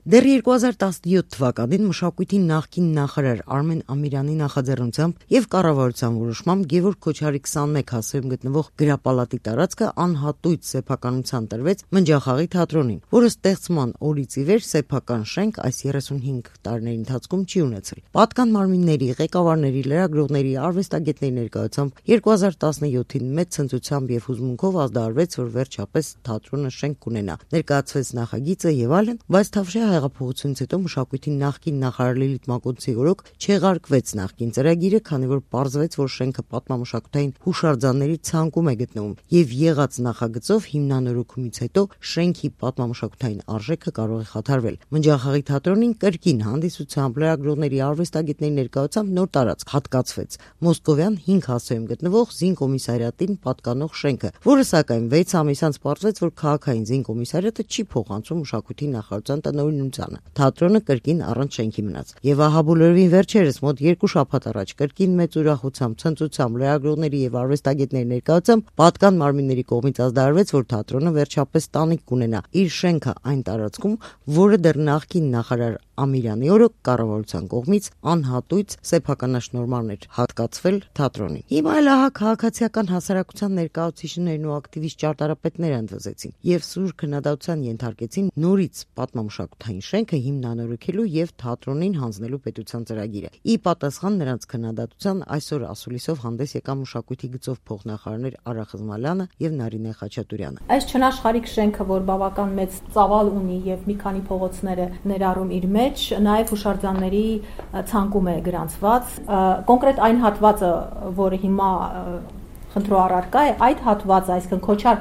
Դեռ 2017 թվականին մշակույթի նախկին նախարար Արմեն Ամիրյանի նախաձեռնությամբ եւ կառավարության որոշմամբ Գևորգ Քոչարի 21 հասցեում գտնվող գրապալատի տարածքը անհատույց սեփականության տրվեց Մնջախաղի թատրոնին, որը ստեղծման օրից ի վեր սեփական շենք այս 35 տարիների ընթացքում չի ունեցել։ Պատկան մարմինների, ղեկավարների, լրագրողների, արվեստագետների ներկայությամբ 2017-ին մեծ ցնծությամբ եւ հուզմունքով ազդարարվեց, որ վերջապես թատրոնը շենք կունենա։ Ներկայացվեց նախագիծը եւ այլն, բայց Թավշյա հեղափոխությունից հետո մշակույթի նախկին նախարար Լիլիթ Մակոդսի օրոք չեղարկվեց նախկին ծրագիրը, քանի որ պարզվեց, որ շենքը պատմամշակութային հուշարձանների ցանկում է գտնվում եւ եղած նախագծով հիմնանորոգումից հետո շենքի պատմամշակութային արժեքը կարող է խաթարվել։ Մնջախաղի թատրոնին կրկին հանդիսությամբ լրագրողների, արվեստագետների ներկայությամբ նոր տարածք հատկացվեց Մոսկովյան 5 հասցեում գտնվող Զինկոմիսարիատին պատկանող շենքը, որը սակայն 6 ամիս անց պարզվեց, որ քաղաքային Զինկոմիսարիատը չի փոխանցում մշակույթի նախարարության տնօրինությանը։ Թատրոնը կրկին առանց շենքի մնաց։ Եվ ահա բոլորովին վերջերս մոտ 2 շաբաթ առաջ կրկին մեծ ուրախությամբ, ցնծությամբ, լրագրողների եւ արվեստագետների ներկայությամբ պատկան մարմինների կողմից ազդարարվեց, որ թատրոնը վերջապես տանիք կունենա իր շենքը այն տարածքում, որը դեռ նախկին նախարար Ամիրյանի օրոք կառավարության կողմից անհատույց սեփականաշնորհման էր հատկացվել թատրոնին։ Հիմա էլ ահա քաղաքացիական հասարակության ներկայացուցիչներն ու ակտիվիստ ճարտարապետները ընդվզեցին եւ սուր քննադատության ենթարկեցին նորից պատմամշակութային շենքը հիմնանորոգելու եւ թատրոնին հանձնելու պետության ծրագիրը։ Ի պատասխան նրանց քննադատության այսօր ասուլիսով հանդես եկան մշակույթի գծով փոխնախարարներ Արա Խզմալյանը եւ Նարինե Խաչատուրյանը։ Այս չնաշխարհիկ շենքը, որ բավական մեծ ծավալ ունի եւ մի քանի փողոցներ է ներառում իր մեջ, նաեւ հուշարձանների ցանկում է գրանցված։ Կոնկրետ այն հատվածը, որը հիմա խնդրո առարկա է, այդ հատվածը, այսինքն Քոչար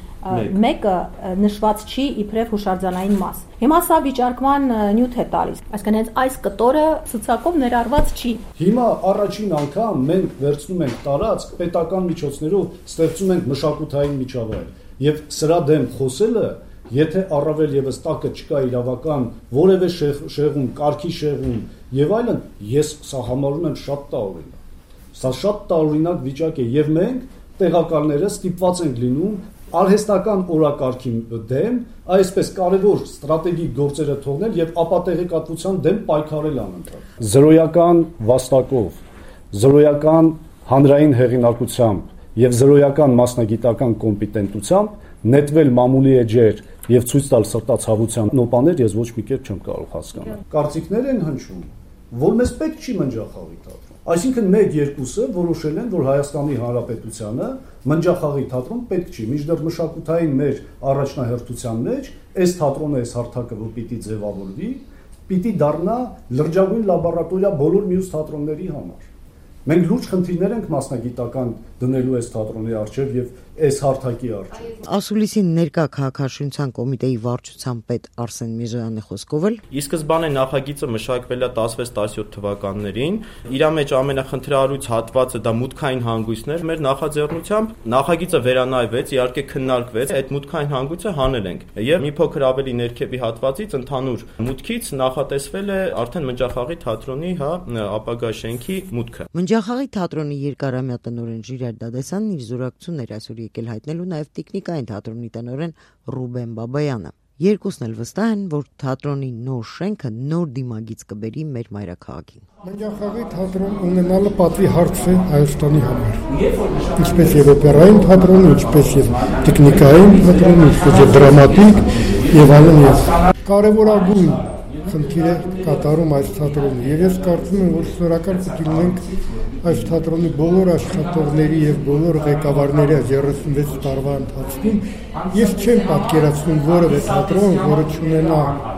21-ը նշված չի իբրև հուշարձանային մաս։ Հիմա սա վիճարկման նյութ է տալիս, այսինքն հենց այս կտորը ցուցակով ներառված չի։ Հիմա առաջին անգամ մենք վերցնում ենք տարածք, պետական միջոցներով ստեղծում ենք մշակութային միջավայր, եւ սրա դեմ խոսելը, եթե առավել եւս տակը չկա իրավական որևէ շեղում, կարգի շեղում եւ այլն, ես սա համարում եմ շատ տարօրինակ։ Սա շատ տարօրինակ վիճակ է եւ մենք տեղակալները ստիպված ենք լինում արհեստական օրակարգի դեմ, այսպես կարևոր ստրատեգիկ գործերը թողնել եւ ապատեղեկատվության դեմ պայքարել անընդհատ։ Զրոյական վաստակով, զրոյական հանրային հեղինակությամբ եւ զրոյական մասնագիտական կոմպետենտությամբ նետվել մամուլի էջեր եւ ցույց տալ սրտացավության նոպաներ ես ոչ մի կերպ չեմ կարող հասկանալ։ Կարծիքներ են հնչում, որ մեզ պետք չի Մնջախաղի թատրոն։ Այսինքն մեկ երկուսը որոշել են, որ Հայաստանի Հանրապետությանը Մնջախաղի թատրոն պետք չի, մինչդեռ մշակութային մեր առաջնահերթության մեջ այս թատրոնը, այս հարթակը, որ պիտի ձևավորվի, պիտի դառնա լրջագույն լաբորատորիա բոլոր մյուս թատրոնների համար։ Մենք լուրջ խնդիրներ ենք մասնագիտական դնելու այս թատրոնի առջև եւ այս հարթակի առջև։ Ասուլիսին ներկա քաղաքաշինության կոմիտեի վարչության պետ Արսեն Միրզոյանի խոսքով էլ ի սկզբանե նախագիծը մշակվել է 16-17 թվականներին, իր մեջ ամենախնդրահարույց հատվածը դա մուտքային հանգույցն էր։ Մեր նախաձեռնությամբ նախագիծը վերանայվեց, իհարկե քննարկվեց, այդ մուտքային հանգույցը հանել ենք եւ մի փոքր ավելի ներքևի հատվածից ընդհանուր մուտքից նախատեսվել է արդեն Մնջախաղի թատրոնի ապագա շենքի մուտքը։ Մնջախաղի թատրոնի երկարամյա տնօրեն Ժիրայր Դադեսյանն իր զորակցությունն էր այսօր եկել հայտնելու նաև տիկնիկային թատրոնի տնօրեն Ռուբեն Բաբայանը։ Երկուսն էլ վստահ են, որ թատրոնի նոր շենքը նոր դիմագիծ կբերի մեր մայրաքաղաքին։ Մնջախաղի թատրոն ունենալը պատվի հարց է Հայաստանի համար։ Ինչպես եւ օպերային թատրոն, ինչպես եւ տեխնիկային թատրոն, ինչպես եւ դրամատիկ եւ այլն եւ կարևորագույն խնդիր է կատարում այս թատրոնը եւ ես կարծում եմ, որ շնորհակալ պետք է լինենք այս թատրոնի բոլոր աշխատողների եւ բոլոր ղեկավարների 36 տարվա ընթացքում։ Ես չեմ պատկերացնում որևէ թատրոն, որը չունենա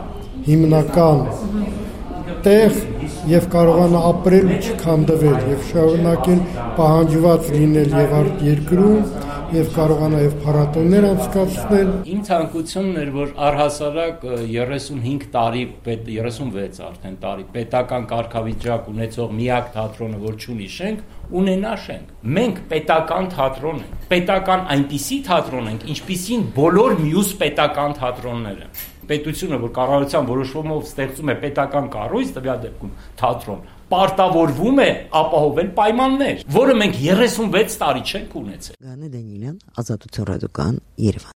հիմնական տեղ եւ կարողանա ապրել ու չքանդվել եւ շարունակել պահանջված լինել եւ երկրում եւ կարողանա եւ փառատոներ անցկացնել։ Իմ ցանկությունն էր, որ առհասարակ 35 տարի, 36 արդեն տարի պետական կարգավիճակ ունեցող միակ թատրոնը, որ չունի շենք, ունենա շենք։ Մենք պետական թատրոն ենք, պետական այնպիսի թատրոն ենք, ինչպիսին բոլոր մյուս պետական թատրոնները։ Պետությունը, որ կառավարության որոշումով ստեղծում է պետական կառույց, տվյալ դեպքում թատրոն, պարտավորվում է ապահովել պայմաններ, որը մենք 36 տարի չենք ունեցել։ Գանե Դանիելյան, Ազատություն ռադիոկայան, Երևան։